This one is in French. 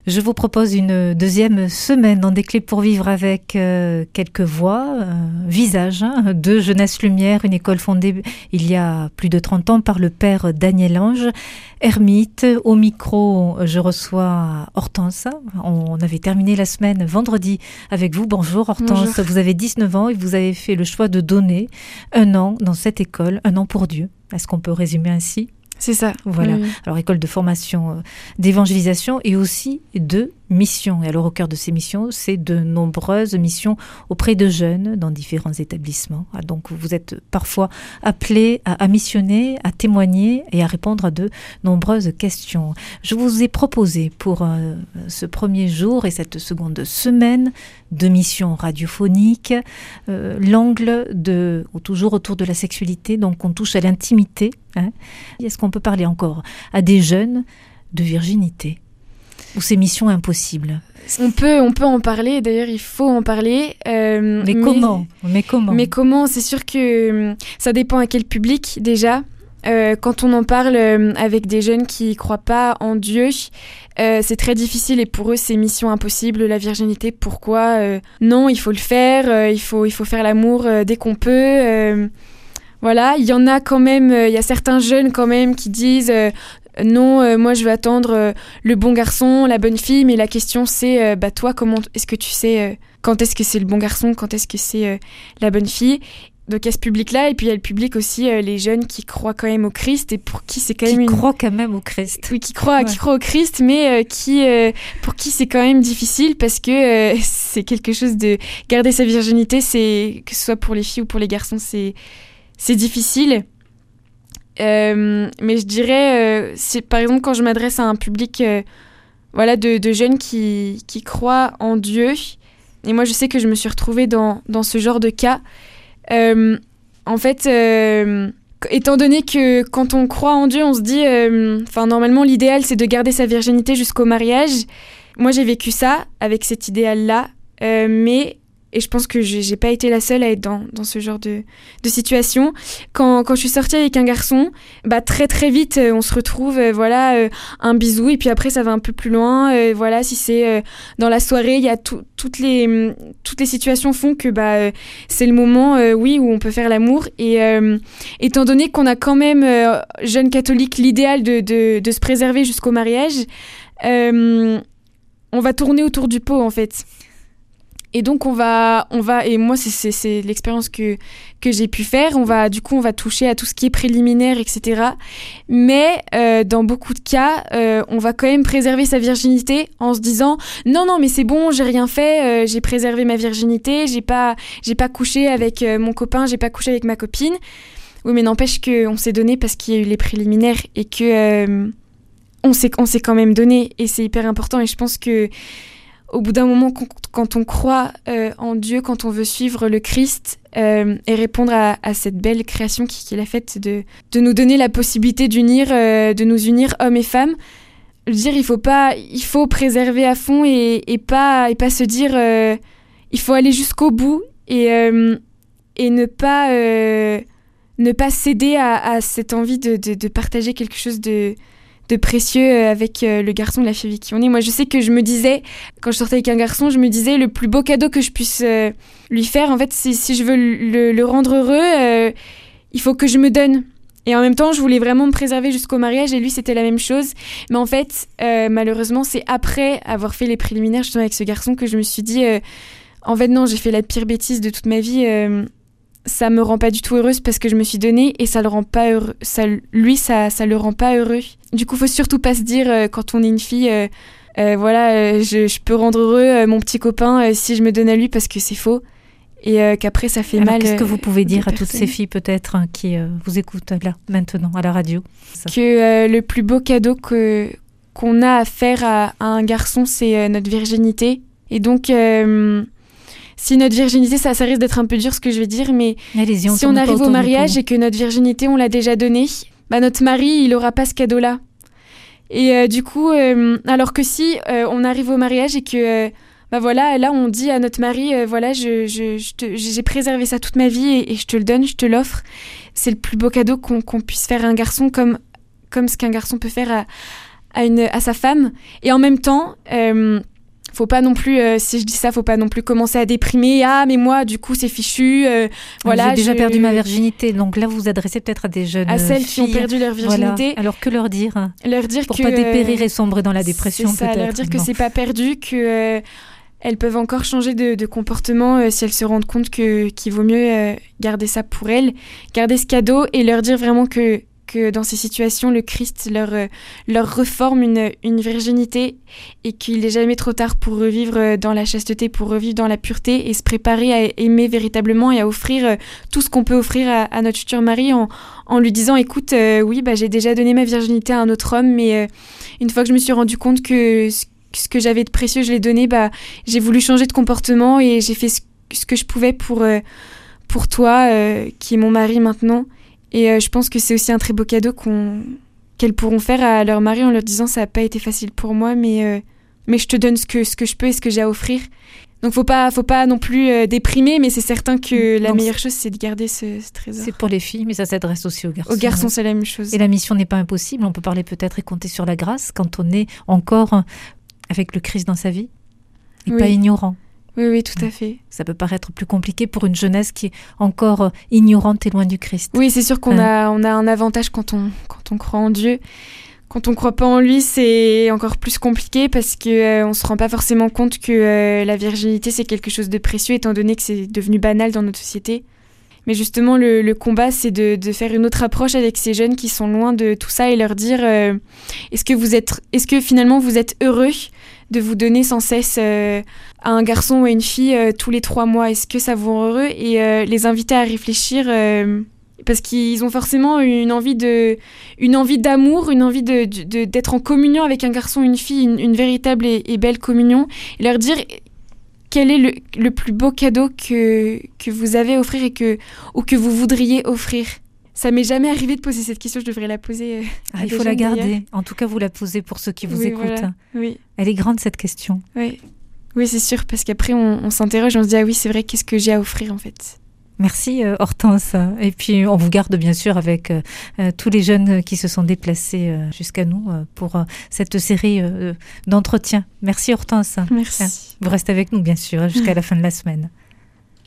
Je vous propose une deuxième semaine dans Des clés pour vivre avec quelques voix, visages de Jeunesse Lumière, une école fondée il y a plus de 30 ans par le père Daniel Ange, ermite. Au micro, je reçois Hortense. On avait terminé la semaine vendredi avec vous. Bonjour Hortense, bonjour. Vous avez 19 ans et vous avez fait le choix de donner 1 an dans cette école, 1 an pour Dieu. Est-ce qu'on peut résumer ainsi ? C'est ça. Voilà. Oui. Alors, école de formation d'évangélisation et aussi de mission. Et alors, au cœur de ces missions, c'est de nombreuses missions auprès de jeunes dans différents établissements. Donc, vous êtes parfois appelés à missionner, à témoigner et à répondre à de nombreuses questions. Je vous ai proposé pour ce premier jour et cette seconde semaine de mission radiophonique l'angle toujours autour de la sexualité. Donc, on touche à l'intimité. Est-ce qu'on peut parler encore à des jeunes de virginité ou ces missions impossibles? On peut en parler, d'ailleurs il faut en parler. Mais comment? C'est sûr que ça dépend à quel public déjà. Quand on en parle avec des jeunes qui ne croient pas en Dieu, c'est très difficile et pour eux c'est mission impossible, la virginité. Pourquoi non, il faut le faire, il faut faire l'amour dès qu'on peut. Voilà, il y en a quand même, il y a certains jeunes quand même qui disent non, moi je veux attendre le bon garçon, la bonne fille, mais la question c'est, toi comment est-ce que tu sais quand est-ce que c'est le bon garçon, quand est-ce que c'est la bonne fille? Donc il y a ce public-là, et puis il y a le public aussi, les jeunes qui croient quand même au Christ, et pour qui c'est quand même... croient quand même au Christ. Oui, qui croient au Christ, mais pour qui c'est quand même difficile, parce que c'est quelque chose de... Garder sa virginité, c'est, que ce soit pour les filles ou pour les garçons, c'est difficile. Mais je dirais, c'est, par exemple, quand je m'adresse à un public de jeunes qui croient en Dieu, et moi je sais que je me suis retrouvée dans ce genre de cas, en fait, étant donné que quand on croit en Dieu, on se dit, normalement l'idéal c'est de garder sa virginité jusqu'au mariage. Moi j'ai vécu ça avec cet idéal-là, et je pense que j'ai pas été la seule à être dans ce genre de situation. Quand je suis sortie avec un garçon, très très vite on se retrouve, un bisou, et puis après ça va un peu plus loin. Si c'est dans la soirée, il y a toutes les situations font que c'est le moment où on peut faire l'amour. Et étant donné qu'on a quand même jeunes catholiques l'idéal de se préserver jusqu'au mariage, on va tourner autour du pot en fait. Et donc on va et moi c'est l'expérience que j'ai pu faire. On va toucher à tout ce qui est préliminaire, etc. Mais dans beaucoup de cas, on va quand même préserver sa virginité en se disant non mais c'est bon, j'ai rien fait, j'ai préservé ma virginité, j'ai pas couché avec mon copain, j'ai pas couché avec ma copine. Oui, mais n'empêche qu'on s'est donné parce qu'il y a eu les préliminaires et que on s'est quand même donné, et c'est hyper important. Et je pense que au bout d'un moment, quand on croit en Dieu, quand on veut suivre le Christ et répondre à cette belle création qu'il a faite de nous donner la possibilité de nous unir hommes et femmes, je veux dire, il faut préserver à fond et pas se dire il faut aller jusqu'au bout et ne pas céder à cette envie de partager quelque chose de précieux avec le garçon de la fille avec qui on est. Moi, je sais que je me disais, quand je sortais avec un garçon, je me disais le plus beau cadeau que je puisse lui faire, en fait, si je veux le rendre heureux, il faut que je me donne. Et en même temps, je voulais vraiment me préserver jusqu'au mariage, et lui, c'était la même chose. Mais en fait, malheureusement, c'est après avoir fait les préliminaires, justement, avec ce garçon, que je me suis dit, en fait, non, j'ai fait la pire bêtise de toute ma vie. Ça me rend pas du tout heureuse parce que je me suis donnée, et ça le rend pas heureux. Ça le rend pas heureux. Du coup, faut surtout pas se dire quand on est une fille, je peux rendre heureux mon petit copain si je me donne à lui, parce que c'est faux, et qu'après ça fait mal. Qu'est-ce que vous pouvez dire à toutes ces filles peut-être qui vous écoutent là maintenant à la radio? Que le plus beau cadeau qu'on a à faire à un garçon, c'est notre virginité. Et donc si notre virginité, ça risque d'être un peu dur ce que je vais dire, mais si on arrive au mariage et que notre virginité, on l'a déjà donnée, notre mari, il aura pas ce cadeau-là. Et du coup, alors que si on arrive au mariage et que, là, on dit à notre mari, j'ai préservé ça toute ma vie et je te le donne, je te l'offre. C'est le plus beau cadeau qu'on puisse faire à un garçon, comme ce qu'un garçon peut faire à sa femme. Et en même temps, faut pas non plus, si je dis ça, faut pas non plus commencer à déprimer. Ah, mais moi, du coup, c'est fichu. Voilà, j'ai déjà perdu ma virginité. Donc là, vous vous adressez peut-être à des jeunes à celles filles. qui ont perdu leur virginité. Voilà. Alors que leur dire pour que pas dépérir et sombrer dans la dépression, c'est ça, peut-être. Leur dire que c'est pas perdu, que elles peuvent encore changer de comportement si elles se rendent compte qu'il vaut mieux garder ça pour elles, garder ce cadeau, et leur dire vraiment que dans ces situations, le Christ leur reforme une virginité, et qu'il n'est jamais trop tard pour revivre dans la chasteté, pour revivre dans la pureté, et se préparer à aimer véritablement et à offrir tout ce qu'on peut offrir à notre futur mari en lui disant, écoute, oui, j'ai déjà donné ma virginité à un autre homme, mais une fois que je me suis rendu compte que ce que j'avais de précieux, je l'ai donné, j'ai voulu changer de comportement, et j'ai fait ce que je pouvais pour toi, qui est mon mari maintenant. Et je pense que c'est aussi un très beau cadeau qu'elles pourront faire à leur mari en leur disant, ça n'a pas été facile pour moi, mais je te donne ce que je peux et ce que j'ai à offrir. Donc faut pas non plus déprimer, mais c'est certain que la meilleure chose, c'est de garder ce trésor. C'est pour les filles, mais ça s'adresse aussi aux garçons. Aux garçons, c'est la même chose. Et la mission n'est pas impossible. On peut parler peut-être et compter sur la grâce quand on est encore avec le Christ dans sa vie et pas ignorant. Oui, tout à fait. Ça peut paraître plus compliqué pour une jeunesse qui est encore ignorante et loin du Christ. Oui, c'est sûr qu'on a un avantage quand on croit en Dieu. Quand on ne croit pas en lui, c'est encore plus compliqué, parce qu'on ne se rend pas forcément compte que la virginité, c'est quelque chose de précieux, étant donné que c'est devenu banal dans notre société. Mais justement, le combat, c'est de faire une autre approche avec ces jeunes qui sont loin de tout ça, et leur dire est-ce que finalement vous êtes heureux de vous donner sans cesse à un garçon ou à une fille tous les 3 mois? Est-ce que ça vous rend heureux? Et les inviter à réfléchir, parce qu'ils ont forcément une envie d'amour, une envie d'être en communion avec un garçon ou une fille, une véritable et belle communion, et leur dire quel est le plus beau cadeau que vous avez à offrir ou que vous voudriez offrir. Ça m'est jamais arrivé de poser cette question, je devrais la poser. Il faut la garder. D'ailleurs. En tout cas, vous la posez pour ceux qui vous écoutent. Voilà. Oui. Elle est grande, cette question. Oui, c'est sûr, parce qu'après, on s'interroge, on se dit, ah oui, c'est vrai, qu'est-ce que j'ai à offrir en fait? Merci Hortense. Et puis on vous garde bien sûr avec tous les jeunes qui se sont déplacés jusqu'à nous pour cette série d'entretiens. Merci Hortense. Merci. Vous restez avec nous bien sûr jusqu'à la fin de la semaine.